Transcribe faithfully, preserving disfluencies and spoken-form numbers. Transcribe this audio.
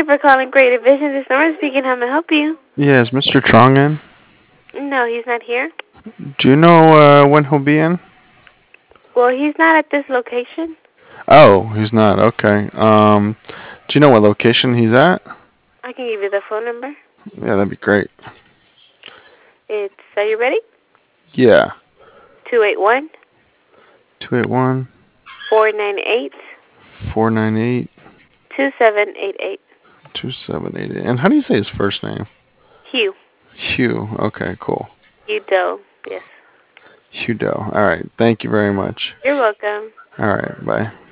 you for calling Greater Vision. This number speaking. How may I help you? Yeah, is Mister Trong in? No, he's not here. Do you know uh, when he'll be in? Well, he's not at this location. Oh, he's not. Okay. Um, do you know what location he's at? I can give you the phone number. Yeah, that'd be great. It's, are you ready? Yeah. two eight one, Two eight one four nine eight, four nine eight two seven eight eight. two seven eight eight. And how do you say his first name? Hugh. Hugh. Okay, cool. Hugh Doe. Yes. Hugh Doe. All right. Thank you very much. You're welcome. All right. Bye.